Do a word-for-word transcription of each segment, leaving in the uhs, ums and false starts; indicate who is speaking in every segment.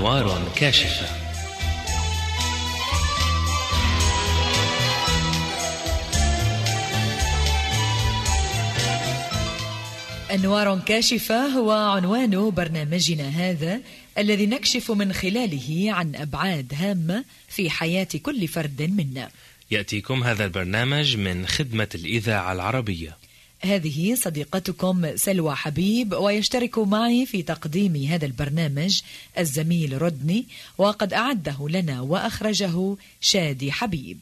Speaker 1: أنوار كاشفة.
Speaker 2: أنوار كاشفة هو عنوان برنامجنا هذا، الذي نكشف من خلاله عن أبعاد هامة في حياة كل فرد منا.
Speaker 1: يأتيكم هذا البرنامج من خدمة الإذاعة العربية.
Speaker 2: هذه صديقتكم سلوى حبيب، ويشترك معي في تقديم هذا البرنامج الزميل رودني، وقد أعده لنا وأخرجه شادي حبيب.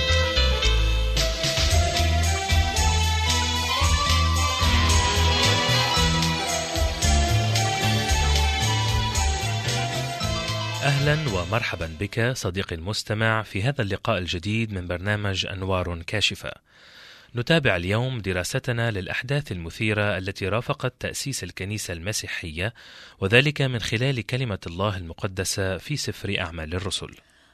Speaker 1: أهلا ومرحبا بك صديقي المستمع في هذا اللقاء الجديد من برنامج أنوار كاشفة. نتابع اليوم دراستنا للأحداث المثيرة التي رافقت تأسيس الكنيسة المسيحية، وذلك من خلال كلمة الله المقدسة في سفر أعمال الرسل.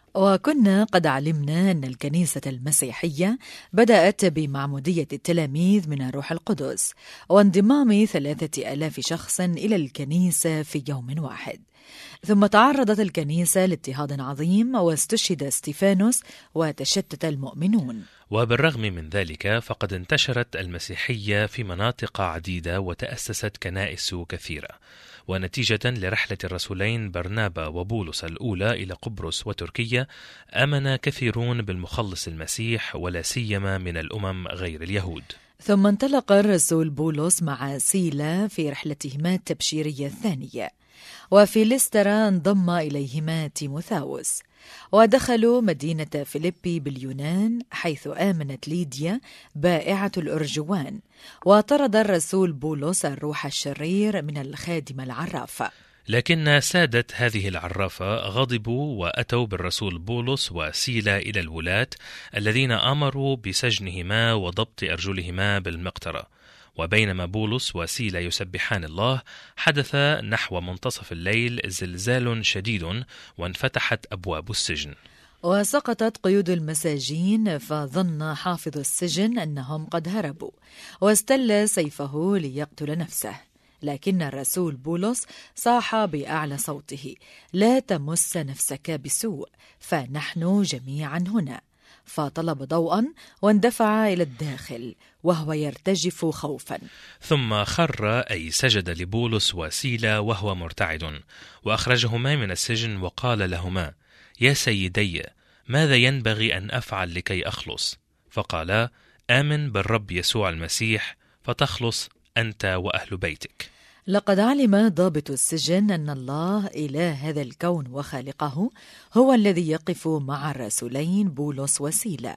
Speaker 2: وكنا قد علمنا أن الكنيسة المسيحية بدأت بمعمودية التلاميذ من الروح القدس، وانضمام ثلاثة آلاف شخص إلى الكنيسة في يوم واحد. ثم تعرضت الكنيسة لاضطهاد عظيم، واستشهد ستيفانوس وتشتت المؤمنون.
Speaker 1: وبالرغم من ذلك فقد انتشرت المسيحية في مناطق عديدة وتأسست كنائس كثيرة. ونتيجة لرحلة الرسولين برنابا وبولس الأولى إلى قبرص وتركيا، آمن كثيرون بالمخلص المسيح، ولا سيما من الأمم غير اليهود.
Speaker 2: ثم انطلق الرسول بولس مع سيلا في رحلتهما التبشيرية الثانية، وفي لسترا انضم إليهما تيموثاوس، ودخلوا مدينة فيليبي باليونان، حيث آمنت ليديا بائعة الأرجوان، وطرد الرسول بولس الروح الشرير من الخادمة العرافة.
Speaker 1: لكن سادة هذه العرافة غضبوا وأتوا بالرسول بولس وسيلا إلى الولاة، الذين أمروا بسجنهما وضبط أرجلهما بالمقطرة. وبينما بولس وسيلا يسبحان الله، حدث نحو منتصف الليل زلزال شديد، وانفتحت أبواب السجن،
Speaker 2: وسقطت قيود المساجين، فظن حافظ السجن أنهم قد هربوا، واستل سيفه ليقتل نفسه. لكن الرسول بولس صاح بأعلى صوته: لا تمس نفسك بسوء، فنحن جميعا هنا. فطلب ضوءا واندفع إلى الداخل وهو يرتجف خوفا،
Speaker 1: ثم خر أي سجد لبولس وسيلا وهو مرتعد، وأخرجهما من السجن وقال لهما: يا سيدي، ماذا ينبغي أن أفعل لكي أخلص؟ فقالا: آمن بالرب يسوع المسيح فتخلص أنت وأهل بيتك.
Speaker 2: لقد علم ضابط السجن أن الله إله هذا الكون وخالقه هو الذي يقف مع الرسولين بولس وسيلا،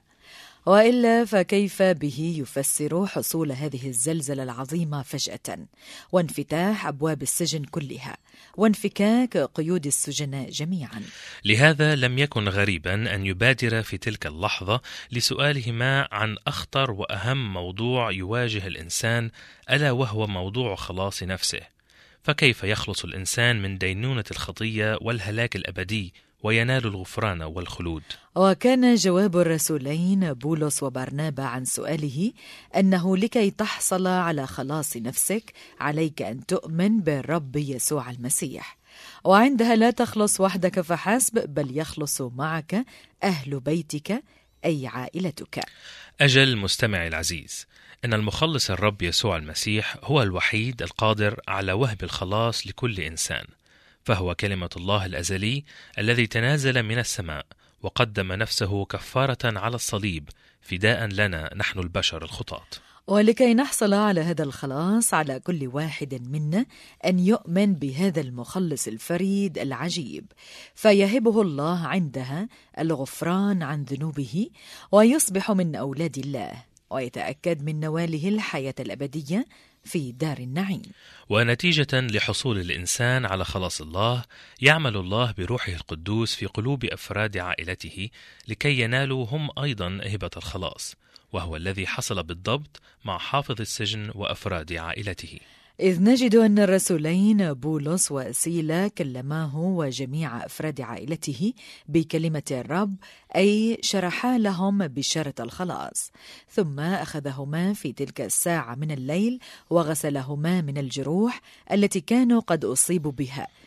Speaker 2: وإلا فكيف به يفسر حصول هذه الزلزلة العظيمة فجأة، وانفتاح أبواب السجن كلها، وانفكاك قيود السجناء جميعا؟
Speaker 1: لهذا لم يكن غريبا أن يبادر في تلك اللحظة لسؤالهما عن أخطر وأهم موضوع يواجه الإنسان، ألا وهو موضوع خلاص نفسه. فكيف يخلص الإنسان من دينونة الخطية والهلاك الأبدي وينال الغفران والخلود؟
Speaker 2: وكان جواب الرسولين بولس وبرنابا عن سؤاله أنه لكي تحصل على خلاص نفسك عليك أن تؤمن بالرب يسوع المسيح، وعندها لا تخلص وحدك فحسب، بل يخلص معك أهل بيتك أي عائلتك.
Speaker 1: أجل مستمعي العزيز، إن المخلص الرب يسوع المسيح هو الوحيد القادر على وهب الخلاص لكل إنسان، فهو كلمة الله الأزلي الذي تنازل من السماء وقدم نفسه كفارة على الصليب فداء لنا نحن البشر الخطاة.
Speaker 2: ولكي نحصل على هذا الخلاص على كل واحد منا أن يؤمن بهذا المخلص الفريد العجيب، فيهبه الله عندها الغفران عن ذنوبه، ويصبح من أولاد الله، ويتأكد من نواله الحياة الأبدية في دار النعيم.
Speaker 1: ونتيجة لحصول الإنسان على خلاص الله، يعمل الله بروحه القدوس في قلوب أفراد عائلته لكي ينالوا هم أيضا هبة الخلاص، وهو الذي حصل بالضبط مع حافظ السجن وأفراد عائلته.
Speaker 2: إذ نجد أن الرسولين بولس وسيلا كلماه وجميع أفراد عائلته بكلمة الرب، أي شرحا لهم بشارة الخلاص، ثم أخذهما في تلك الساعة من الليل وغسلهما من الجروح التي كانوا قد أصيبوا بها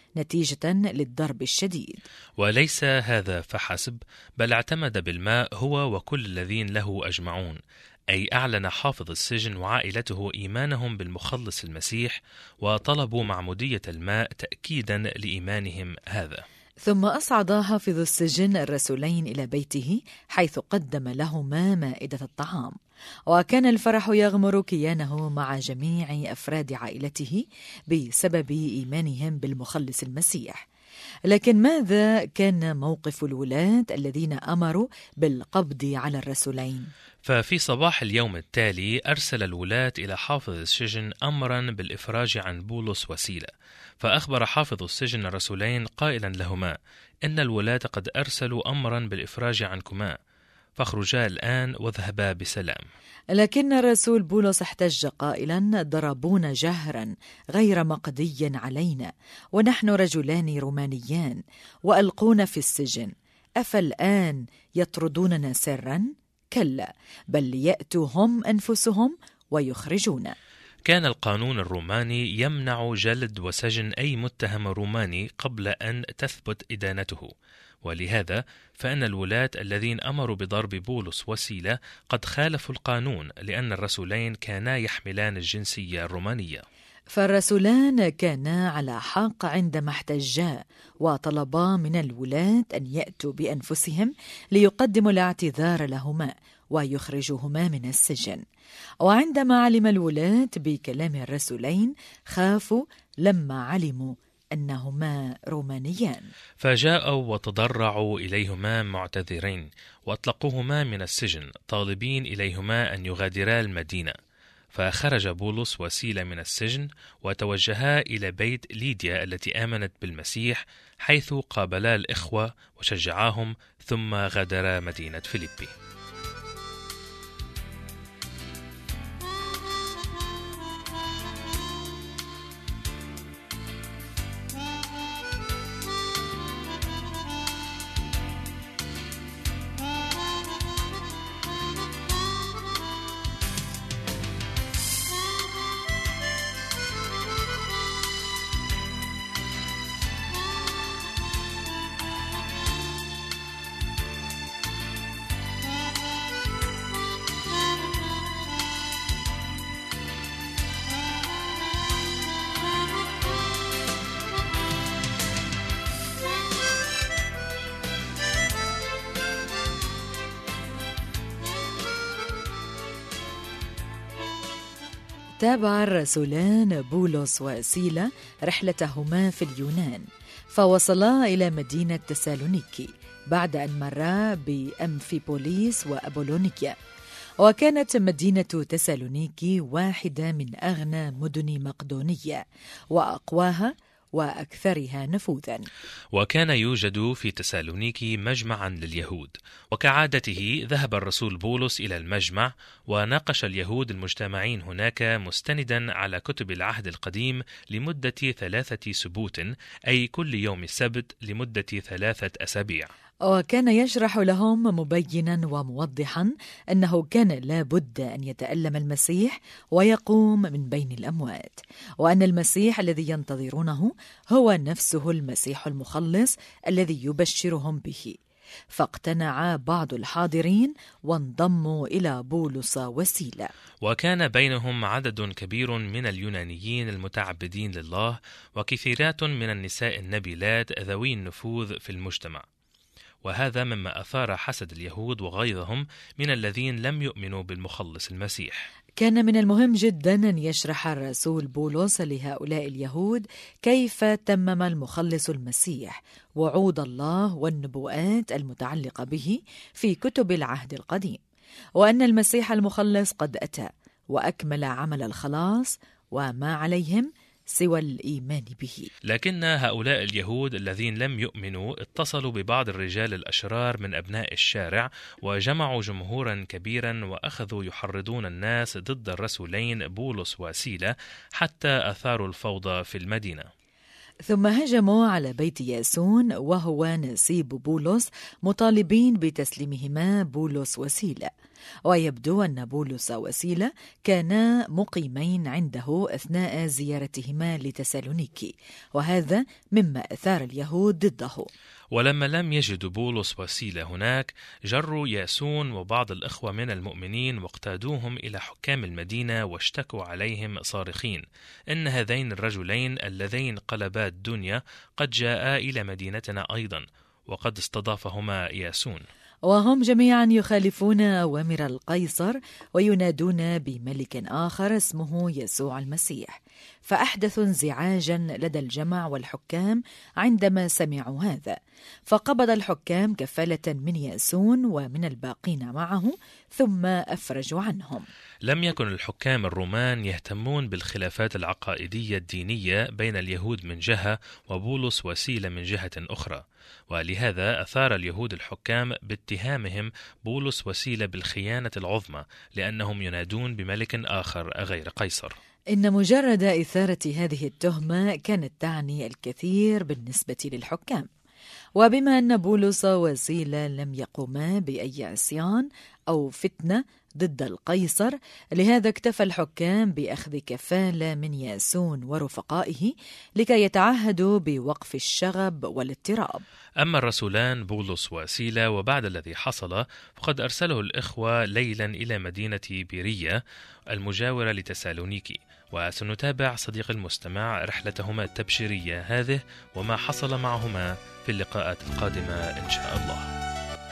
Speaker 2: نتيجة للضرب الشديد.
Speaker 1: وليس هذا فحسب، بل اعتمد بالماء هو وكل الذين له أجمعون، أي أعلن حافظ السجن وعائلته إيمانهم بالمخلص المسيح، وطلبوا معمودية الماء تأكيدا لإيمانهم هذا.
Speaker 2: ثم أصعد حافظ السجن الرسولين إلى بيته، حيث قدم لهما مائدة الطعام، وكان الفرح يغمر كيانه مع جميع أفراد عائلته بسبب إيمانهم بالمخلص المسيح. لكن ماذا كان موقف الولاة الذين أمروا بالقبض على الرسولين؟
Speaker 1: ففي صباح اليوم التالي أرسل الولاة إلى حافظ السجن أمرا بالإفراج عن بولس وسيلة، فأخبر حافظ السجن الرسولين قائلا لهما: إن الولاة قد أرسلوا أمرا بالإفراج عنكما، فاخرجا الآن واذهبا بسلام.
Speaker 2: لكن الرسول بولس احتج قائلا: ضربونا جهرا غير مقضي علينا، ونحن رجلان رومانيان، وألقونا في السجن، أفالآن يطردوننا سرا؟ كلا، بل ليأتوا هم أنفسهم ويخرجونا.
Speaker 1: كان القانون الروماني يمنع جلد وسجن أي متهم روماني قبل أن تثبت إدانته، ولهذا فإن الولاة الذين أمروا بضرب بولس وسيلة قد خالفوا القانون، لأن الرسولين كانا يحملان الجنسية الرومانية.
Speaker 2: فالرسولان كانا على حق عندما احتجا وطلبا من الولاة أن يأتوا بأنفسهم ليقدموا الاعتذار لهما ويخرجوهما من السجن. وعندما علم الولاة بكلام الرسولين خافوا لما علموا أنهما رومانيان،
Speaker 1: فجاءوا وتضرعوا إليهما معتذرين، وأطلقوهما من السجن طالبين إليهما أن يغادرا المدينة. فخرج بولس وسيلة من السجن وتوجها إلى بيت ليديا التي آمنت بالمسيح، حيث قابلا الإخوة وشجعاهم، ثم غادرا مدينة فيليبي.
Speaker 2: تابع الرسولان بولس وسيلة رحلتهما في اليونان، فوصلا إلى مدينة تسالونيكي بعد أن مرا بأمفيبوليس وأبولونيكيا. وكانت مدينة تسالونيكي واحدة من أغنى مدن مقدونية وأقواها وأكثرها نفوذا.
Speaker 1: وكان يوجد في تسالونيكي مجمعا لليهود، وكعادته ذهب الرسول بولس إلى المجمع وناقش اليهود المجتمعين هناك مستندا على كتب العهد القديم لمدة ثلاثة سبوت، أي كل يوم السبت لمدة ثلاثة أسابيع.
Speaker 2: وكان يشرح لهم مبينا وموضحا أنه كان لا بد أن يتألم المسيح ويقوم من بين الأموات، وأن المسيح الذي ينتظرونه هو نفسه المسيح المخلص الذي يبشرهم به. فاقتنع بعض الحاضرين وانضموا إلى بولس وسيلة.
Speaker 1: وكان بينهم عدد كبير من اليونانيين المتعبدين لله، وكثيرات من النساء النبيلات ذوي النفوذ في المجتمع، وهذا مما أثار حسد اليهود وغيظهم من الذين لم يؤمنوا بالمخلص المسيح.
Speaker 2: كان من المهم جدا أن يشرح الرسول بولس لهؤلاء اليهود كيف تمم المخلص المسيح وعود الله والنبوءات المتعلقة به في كتب العهد القديم، وأن المسيح المخلص قد أتى وأكمل عمل الخلاص، وما عليهم سوى الإيمان به.
Speaker 1: لكن هؤلاء اليهود الذين لم يؤمنوا اتصلوا ببعض الرجال الأشرار من أبناء الشارع، وجمعوا جمهورا كبيرا، وأخذوا يحرضون الناس ضد الرسولين بولس وسيلة حتى أثاروا الفوضى في المدينة.
Speaker 2: ثم هجموا على بيت ياسون وهو نسيب بولس مطالبين بتسليمهما بولس وسيلة، ويبدو أن بولس وسيلة كانا مقيمين عنده أثناء زيارتهما لتسالونيكي، وهذا مما أثار اليهود ضده.
Speaker 1: ولما لم يجدوا بولس وسيلة هناك، جروا ياسون وبعض الإخوة من المؤمنين واقتادوهم إلى حكام المدينة واشتكوا عليهم صارخين إن هذين الرجلين اللذين قلبا الدنيا قد جاءا إلى مدينتنا أيضا، وقد استضافهما ياسون.
Speaker 2: وهم جميعا يخالفون أوامر القيصر وينادون بملك آخر اسمه يسوع المسيح، فأحدثوا انزعاجا لدى الجمع والحكام عندما سمعوا هذا، فقبض الحكام كفالة من ياسون ومن الباقين معه ثم أفرجوا عنهم.
Speaker 1: لم يكن الحكام الرومان يهتمون بالخلافات العقائدية الدينية بين اليهود من جهة وبولس وسيلة من جهة أخرى، ولهذا أثار اليهود الحكام باتهامهم بولس وسيلة بالخيانة العظمى لأنهم ينادون بملك آخر غير قيصر.
Speaker 2: إن مجرد إثارة هذه التهمة كانت تعني الكثير بالنسبة للحكام، وبما أن بولس وسيلة لم يقوما بأي عصيان أو فتنة ضد القيصر، لهذا اكتفى الحكام بأخذ كفالة من ياسون ورفقائه لكي يتعهدوا بوقف الشغب والاضطراب.
Speaker 1: أما الرسولان بولس وسيلة وبعد الذي حصل فقد أرسله الإخوة ليلا إلى مدينة بيرية المجاورة لتسالونيكي، وسنتابع صديق المستمع رحلتهما التبشيرية هذه وما حصل معهما في اللقاءات القادمة إن شاء الله.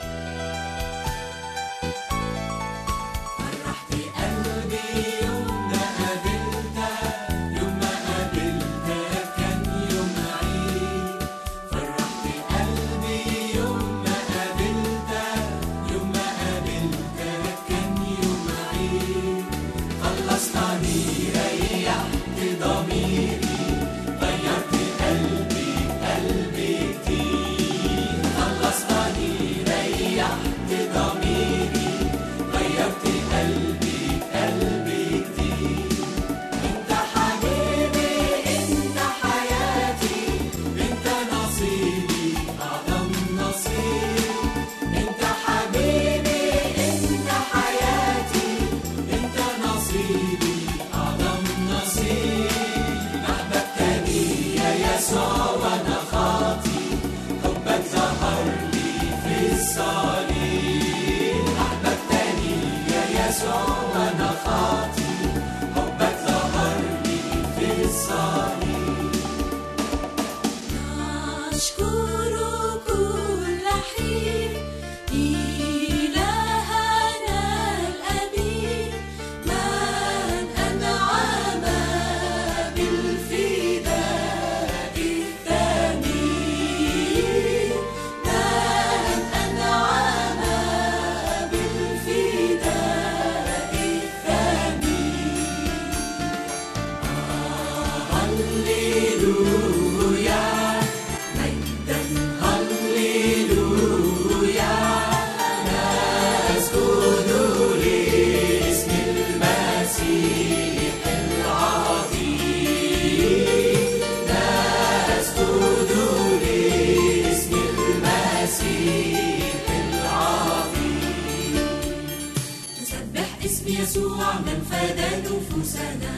Speaker 3: يسوع من فدى نفوسنا،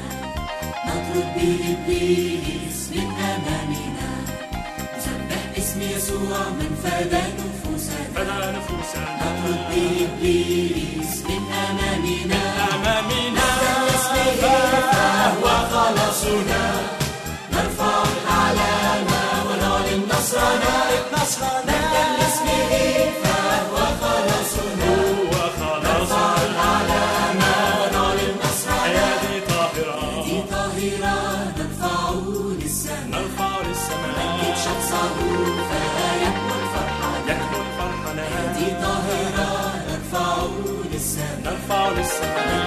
Speaker 3: نطرد بإبليس من أمامنا. نسبح اسم يسوع من فدى نفوسنا، نطرد بإبليس من أمامنا. نحمل اسمه فهو خلاصنا، نرفع الأعلام ونعلن نصرنا. نحمل اسمه فهو خلاصنا، نرفع الأعلام ونعلن نصرنا. يدي طاهرة يدي طاهرة نرفع للسماء، نرفع للسماء. نمجد شخصه فيكمل فرحنا، يكمل فرحنا. يدي طاهرة نرفع للسماء، نرفع للسماء.